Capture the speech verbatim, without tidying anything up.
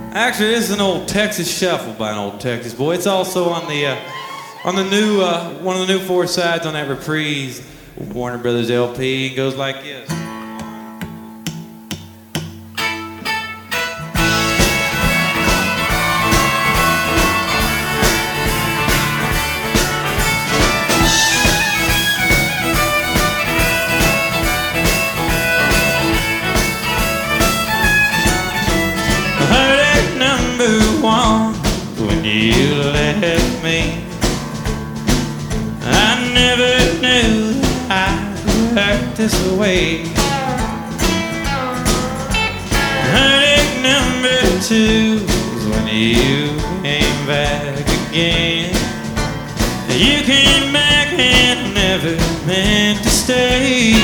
Actually, this is an old Texas shuffle by an old Texas boy. It's also on the uh, on the new uh, one of the new four sides on that Reprise Warner Brothers L P. It goes like this. When you left me, I never knew I'd act this way. Heartache number two was when you came back again. You came back and never meant to stay.